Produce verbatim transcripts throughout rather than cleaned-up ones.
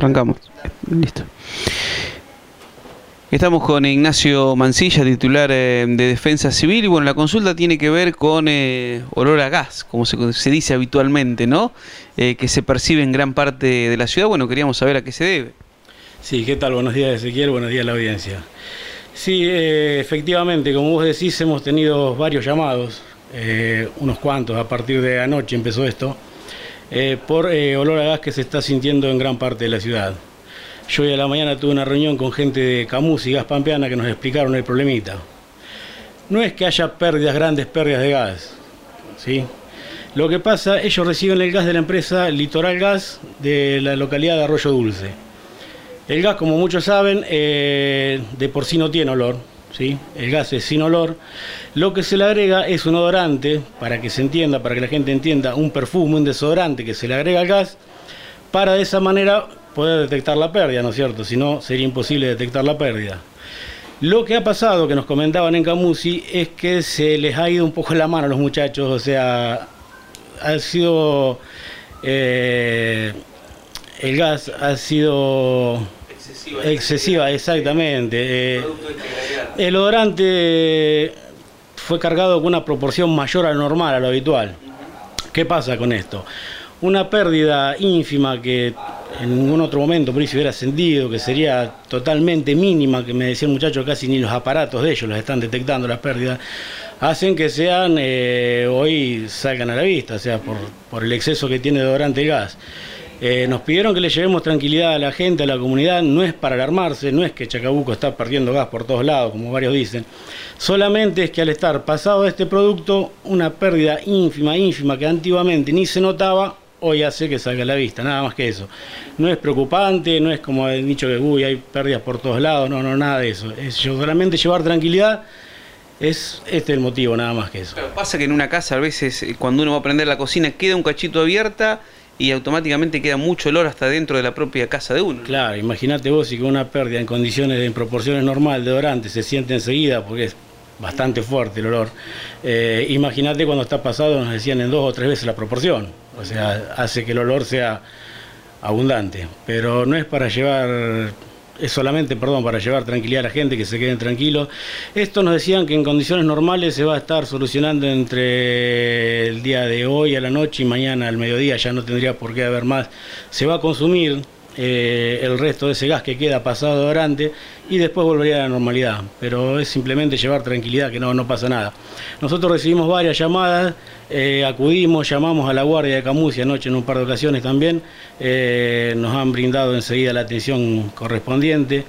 Arrancamos. Listo. Estamos con Ignacio Mancilla, titular eh, de Defensa Civil, y bueno, la consulta tiene que ver con eh, olor a gas, como se, se dice habitualmente, ¿no? Eh, que se percibe en gran parte de la ciudad. Bueno, queríamos saber a qué se debe. Sí, ¿qué tal? Buenos días, Ezequiel, buenos días a la audiencia. Sí, eh, efectivamente, como vos decís, hemos tenido varios llamados, eh, unos cuantos, a partir de anoche empezó esto, eh, por eh, olor a gas que se está sintiendo en gran parte de la ciudad. Yo hoy a la mañana tuve una reunión con gente de Camus y Gas Pampeana que nos explicaron el problemita. No es que haya pérdidas, grandes pérdidas de gas, ¿sí? Lo que pasa, ellos reciben el gas de la empresa Litoral Gas de la localidad de Arroyo Dulce. El gas, como muchos saben, eh, de por sí no tiene olor, ¿sí? El gas es sin olor. Lo que se le agrega es un odorante, para que se entienda, para que la gente entienda, un perfume, un desodorante que se le agrega al gas, para de esa manera poder detectar la pérdida, ¿no es cierto? Si no, sería imposible detectar la pérdida. Lo que ha pasado, que nos comentaban en Camusi, es que se les ha ido un poco la mano a los muchachos, o sea, ha sido... Eh, el gas ha sido... Excesiva, excesiva exactamente. Eh, el odorante fue cargado con una proporción mayor a lo normal, a lo habitual. ¿Qué pasa con esto? Una pérdida ínfima que en ningún otro momento por ahí se hubiera sentido, que sería totalmente mínima, que me decía el muchacho, casi ni los aparatos de ellos los están detectando las pérdidas, hacen que sean, eh, hoy salgan a la vista, o sea, por, por el exceso que tiene de odorante el gas. Eh, nos pidieron que le llevemos tranquilidad a la gente, a la comunidad. No es para alarmarse, no es que Chacabuco está perdiendo gas por todos lados, como varios dicen. Solamente es que al estar pasado este producto, una pérdida ínfima, ínfima, que antiguamente ni se notaba, hoy hace que salga a la vista, nada más que eso. No es preocupante, no es como el dicho que uy, hay pérdidas por todos lados, no, no, nada de eso. Es solamente llevar tranquilidad, es este el motivo, nada más que eso. Pero pasa que en una casa a veces, cuando uno va a prender la cocina, queda un cachito abierta y automáticamente queda mucho olor hasta dentro de la propia casa de uno. Claro, imagínate vos si con una pérdida en condiciones, en proporciones normales de odorante se siente enseguida, porque es bastante fuerte el olor. Eh, imagínate cuando está pasado, nos decían en dos o tres veces la proporción, o sea, hace que el olor sea abundante, pero no es para llevar... Es solamente, perdón, para llevar tranquilidad a la gente, que se queden tranquilos. Esto nos decían que en condiciones normales se va a estar solucionando entre el día de hoy a la noche y mañana al mediodía, ya no tendría por qué haber más. Se va a consumir eh, el resto de ese gas que queda pasado de odorante y después volvería a la normalidad. Pero es simplemente llevar tranquilidad, que no, no pasa nada. Nosotros recibimos varias llamadas, eh, acudimos, llamamos a la guardia de Camus y anoche en un par de ocasiones también. Eh, nos han brindado enseguida la atención correspondiente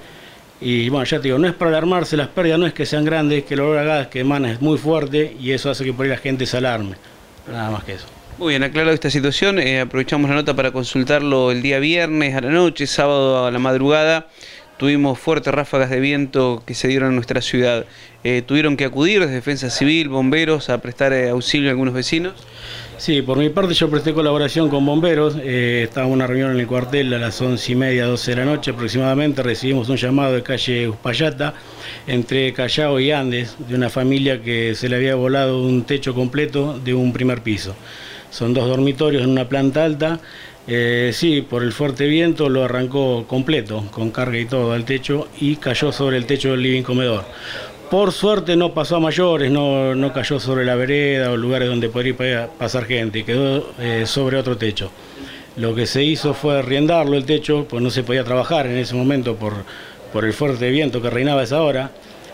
y bueno, ya te digo, no es para alarmarse, las pérdidas no es que sean grandes, que el olor a gas que emana es muy fuerte y eso hace que por ahí la gente se alarme, nada más que eso. Muy bien, aclarado esta situación, eh, aprovechamos la nota para consultarlo el día viernes a la noche, sábado a la madrugada. Tuvimos fuertes ráfagas de viento que se dieron en nuestra ciudad. Eh, ¿Tuvieron que acudir desde Defensa Civil, bomberos, a prestar eh, auxilio a algunos vecinos? Sí, por mi parte yo presté colaboración con bomberos. Eh, estaba en una reunión en el cuartel a las once y media, doce de la noche aproximadamente. Recibimos un llamado de calle Uspallata, entre Callao y Andes, de una familia que se le había volado un techo completo de un primer piso. Son dos dormitorios en una planta alta. Eh, sí, por el fuerte viento lo arrancó completo, con carga y todo al techo, y cayó sobre el techo del living comedor. Por suerte no pasó a mayores, no, no cayó sobre la vereda o lugares donde podría pasar gente, quedó eh, sobre otro techo. Lo que se hizo fue arriendarlo el techo, pues no se podía trabajar en ese momento por, por el fuerte viento que reinaba a esa hora.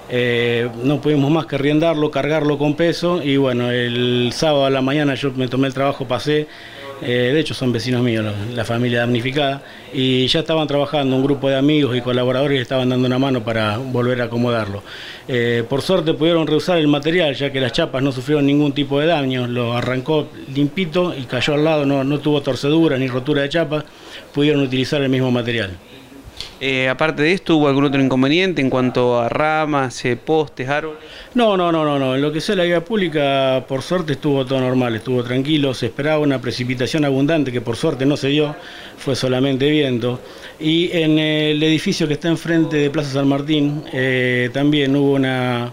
Eh, no pudimos más que arriendarlo, cargarlo con peso y bueno, el sábado a la mañana yo me tomé el trabajo, pasé. Eh, de hecho son vecinos míos, la familia damnificada, y ya estaban trabajando un grupo de amigos y colaboradores y estaban dando una mano para volver a acomodarlo. Eh, por suerte pudieron reusar el material, ya que las chapas no sufrieron ningún tipo de daño, lo arrancó limpito y cayó al lado, no, no tuvo torceduras ni rotura de chapas, pudieron utilizar el mismo material. Eh, aparte de esto, ¿hubo algún otro inconveniente en cuanto a ramas, eh, postes, árboles? No, no, no, no, no. En lo que sea la vía pública, por suerte estuvo todo normal, estuvo tranquilo. Se esperaba una precipitación abundante que por suerte no se dio, fue solamente viento. Y en el edificio que está enfrente de Plaza San Martín, eh, también hubo una...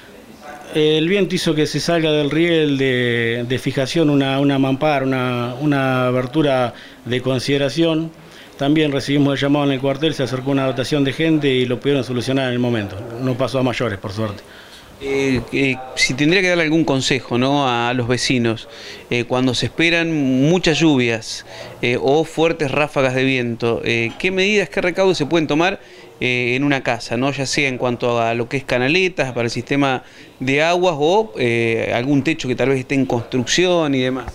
El viento hizo que se salga del riel de, de fijación una, una mampara, una, una abertura de consideración. también recibimos el llamado en el cuartel, se acercó una dotación de gente y lo pudieron solucionar en el momento. No pasó a mayores, por suerte. Eh, eh, si tendría que darle algún consejo, ¿no?, a los vecinos, eh, cuando se esperan muchas lluvias eh, o fuertes ráfagas de viento, eh, ¿qué medidas, qué recaudos se pueden tomar eh, en una casa, ¿no?, ya sea en cuanto a lo que es canaletas, para el sistema de aguas o eh, algún techo que tal vez esté en construcción y demás?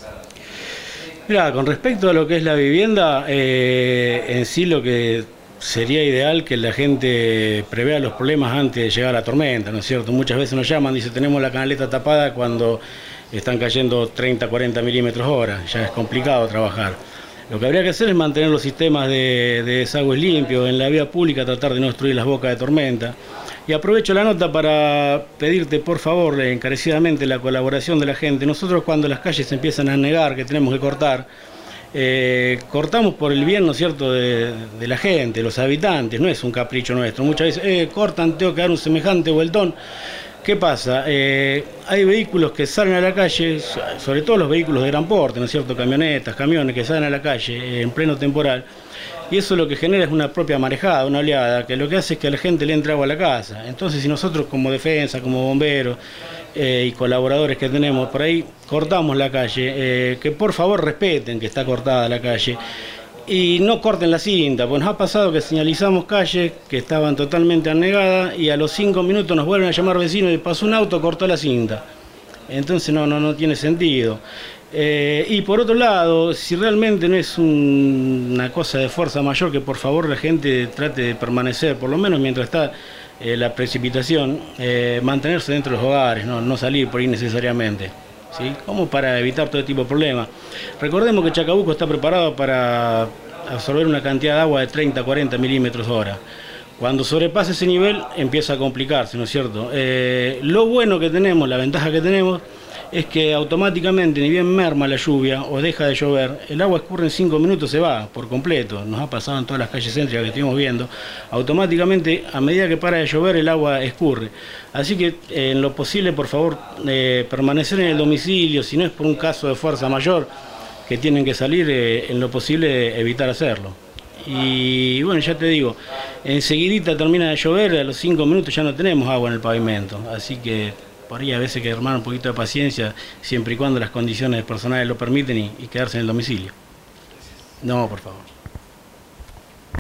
Mira, con respecto a lo que es la vivienda, eh, en sí lo que sería ideal que la gente prevea los problemas antes de llegar a la tormenta, ¿no es cierto? Muchas veces nos llaman, dicen, tenemos la canaleta tapada cuando están cayendo treinta, cuarenta milímetros hora, ya es complicado trabajar. Lo que habría que hacer es mantener los sistemas de, de desagües limpios en la vía pública, tratar de no destruir las bocas de tormenta. Y aprovecho la nota para pedirte, por favor, encarecidamente la colaboración de la gente. Nosotros, cuando las calles se empiezan a negar que tenemos que cortar, Eh, cortamos por el bien, ¿no es cierto?, de, de la gente, los habitantes, no es un capricho nuestro. Muchas veces, eh, cortan, tengo que dar un semejante vueltón. ¿Qué pasa? Eh, hay vehículos que salen a la calle, sobre todo los vehículos de gran porte, ¿no es cierto?, camionetas, camiones que salen a la calle eh, en pleno temporal, y eso lo que genera es una propia marejada, una oleada, que lo que hace es que a la gente le entre agua a la casa. Entonces, si nosotros como defensa, como bomberos eh, y colaboradores que tenemos por ahí, cortamos la calle, eh, que por favor respeten que está cortada la calle y no corten la cinta, pues nos ha pasado que señalizamos calles que estaban totalmente anegadas y a los cinco minutos nos vuelven a llamar vecinos y pasó un auto, cortó la cinta. Entonces no, no, no tiene sentido. Eh, y por otro lado, si realmente no es un, una cosa de fuerza mayor, que por favor la gente trate de permanecer, por lo menos mientras está eh, la precipitación, eh, mantenerse dentro de los hogares, no, no salir por ahí necesariamente, ¿sí? Como para evitar todo tipo de problemas. Recordemos que Chacabuco está preparado para absorber una cantidad de agua de treinta, cuarenta milímetros hora. Cuando sobrepasa ese nivel empieza a complicarse, ¿no es cierto? Eh, lo bueno que tenemos, la ventaja que tenemos, es que automáticamente, ni bien merma la lluvia o deja de llover, el agua escurre en cinco minutos, se va por completo. Nos ha pasado en todas las calles céntricas que estuvimos viendo. Automáticamente, a medida que para de llover, el agua escurre. Así que, eh, en lo posible, por favor, eh, permanecer en el domicilio. Si no es por un caso de fuerza mayor que tienen que salir, eh, en lo posible evitar hacerlo. Y bueno, ya te digo, enseguidita termina de llover, a los cinco minutos ya no tenemos agua en el pavimento. Así que por ahí a veces hay que armar un poquito de paciencia, siempre y cuando las condiciones personales lo permiten, y, y quedarse en el domicilio. No, por favor.